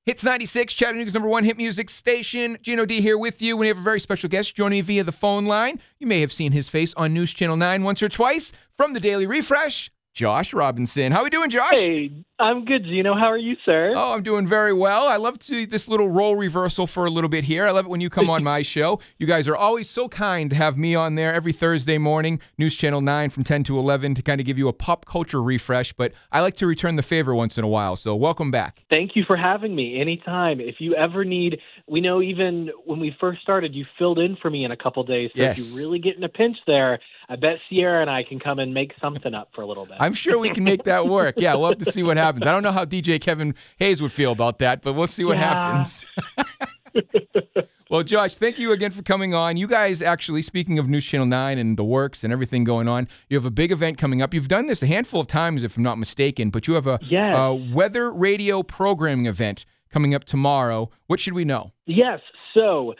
Hits 96, Chattanooga's #1 hit music station. Gino D here with you. We have a very special guest joining me via the phone line. You may have seen his face on News Channel 9 once or twice. From the Daily Refresh, Josh Robinson. How are we doing, Josh? Hey, I'm good, Gino. How are you, sir? Oh, I'm doing very well. I love to this little role reversal for a little bit here. I love it when you come on my show. You guys are always so kind to have me on there every Thursday morning, News Channel 9 from 10 to 11 to kind of give you a pop culture refresh, but I like to return the favor once in a while, so welcome back. Thank you for having me anytime. If you ever need, we know even when we first started, you filled in for me in a couple days, so Yes. if you really get in a pinch there, I bet Sierra and I can come and make something up for a little bit. I'm sure we can make that work. Yeah, we'll have to see what happens. I don't know how DJ Kevin Hayes would feel about that, but we'll see what happens. Well, Josh, thank you again for coming on. You guys actually, speaking of News Channel 9 and the works and everything going on, you have a big event coming up. You've done this a handful of times, if I'm not mistaken, but you have a weather radio programming event coming up tomorrow. What should we know? Yes. So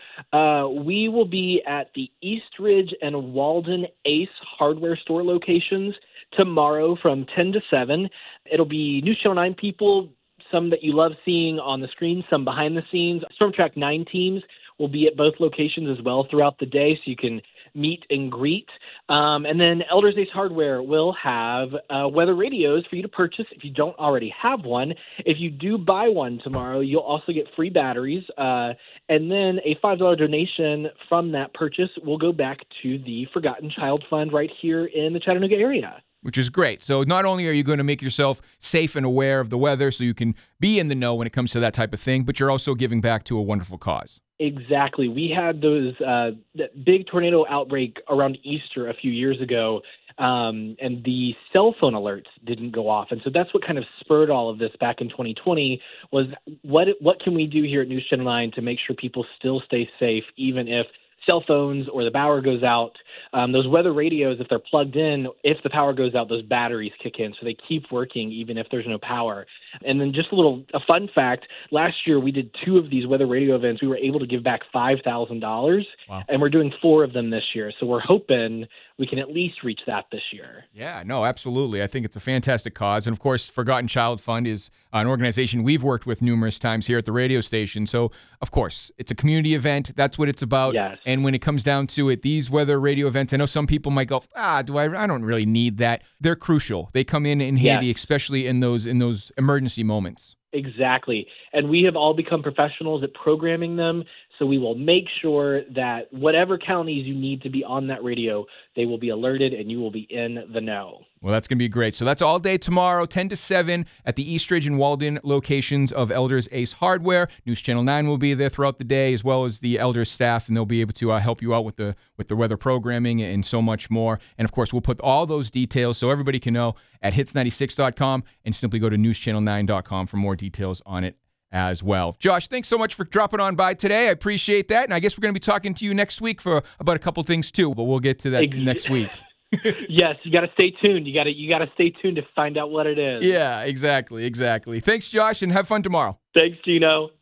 we will be at the Eastridge and Walden Ace hardware store locations tomorrow from 10 to 7. It'll be News Channel 9 people, some that you love seeing on the screen, some behind the scenes. Storm Track 9 teams will be at both locations as well throughout the day, so you can meet and greet. And then Elders Ace Hardware will have weather radios for you to purchase if you don't already have one. If you do buy one tomorrow, you'll also get free batteries. And then a $5 donation from that purchase will go back to the Forgotten Child Fund right here in the Chattanooga area. Which is great. So not only are you going to make yourself safe and aware of the weather so you can be in the know when it comes to that type of thing, but you're also giving back to a wonderful cause. Exactly. We had that big tornado outbreak around Easter a few years ago, and the cell phone alerts didn't go off. And so that's what kind of spurred all of this back in 2020 was what can we do here at News Channel 9 to make sure people still stay safe, even if cell phones or the power goes out. Those weather radios, if they're plugged in, if the power goes out, those batteries kick in, so they keep working even if there's no power. And then just a fun fact, last year we did 2 of these weather radio events. We were able to give back $5,000, Wow. and we're doing 4 of them this year. So we're hoping we can at least reach that this year. Yeah, no, absolutely. I think it's a fantastic cause. And of course, Forgotten Child Fund is an organization we've worked with numerous times here at the radio station. So, of course, it's a community event. That's what it's about. Yes. And when it comes down to it, these weather radio events, I know some people might go, I don't really need that. They're crucial. They come in handy, Yes. especially in those emergency moments. Exactly. And we have all become professionals at programming them. So we will make sure that whatever counties you need to be on that radio, they will be alerted and you will be in the know. Well, that's going to be great. So that's all day tomorrow, 10 to 7 at the Eastridge and Walden locations of Elders Ace Hardware. News Channel 9 will be there throughout the day, as well as the Elders staff, and they'll be able to help you out with the weather programming and so much more. And, of course, we'll put all those details so everybody can know at hits96.com and simply go to newschannel9.com for more details on it as well. Josh, thanks so much for dropping on by today. I appreciate that. And I guess we're going to be talking to you next week for about a couple things too, but we'll get to that next week. Yes, you got to stay tuned. You got to stay tuned to find out what it is. Yeah, exactly. Thanks, Josh, and have fun tomorrow. Thanks, Gino.